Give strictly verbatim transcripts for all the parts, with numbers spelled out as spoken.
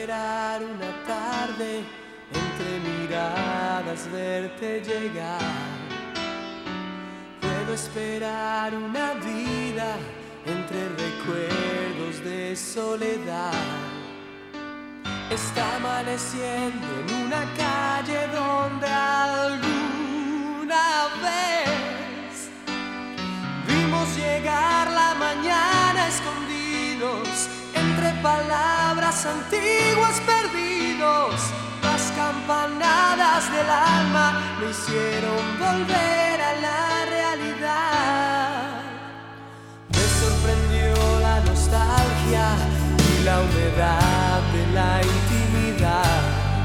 esperar una tarde, entre miradas verte llegar. Puedo esperar una vida, entre recuerdos de soledad. Está amaneciendo en una calle donde alguna vez vimos llegar la mañana escondidos entre palabras antiguas perdidos. Las campanadas del alma me hicieron volver a la realidad. Me sorprendió la nostalgia y la humedad de la intimidad.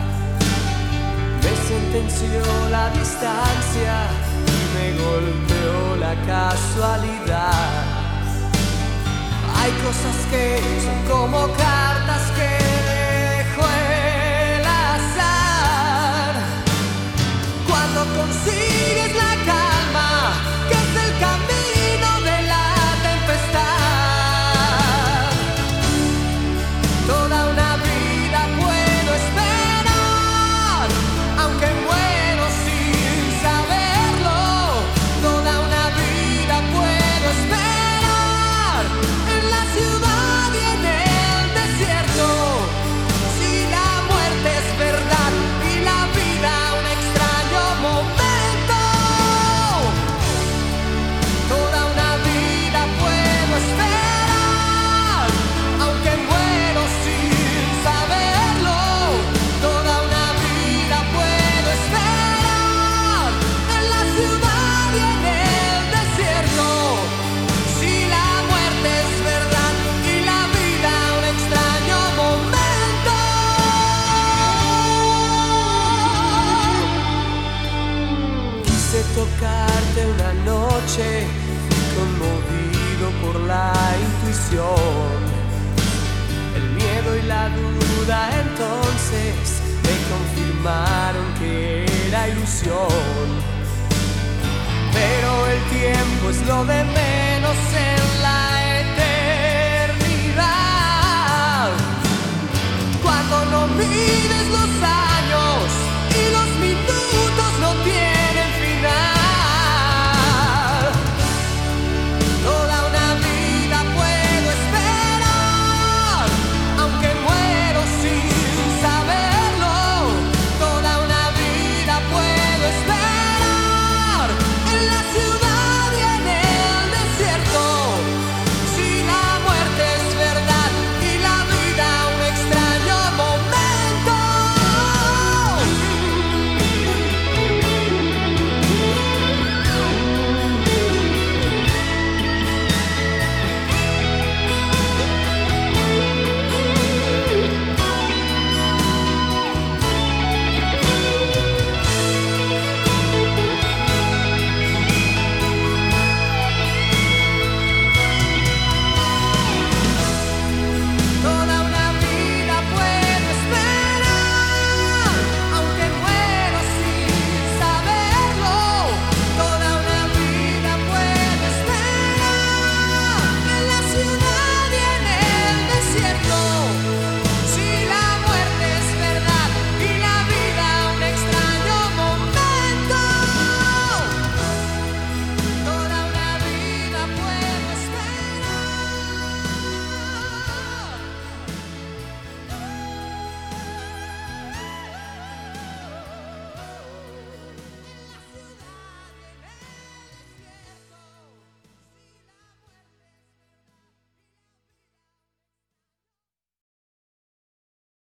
Me sentenció la distancia y me golpeó la casualidad. Hay cosas que son como cartas que dejó el azar. Cuando consigues la calma, que es el camino de la tempestad, toda una vida puedo esperar, aunque muero sin saberlo. Toda una vida puedo esperar, en la ciudad y en el desierto. Si la muerte es verdad y la vida un extraño momento, toda una vida puedo esperar, aunque muero sin saberlo. Toda una vida puedo esperar, en la ciudad y en el desierto. Si la muerte es verdad y la vida un extraño momento. Quise tocarte una noche, fui conmovido por la intuición. El miedo y la duda entonces me confirmaron que era ilusión. Pero el tiempo es lo de menos.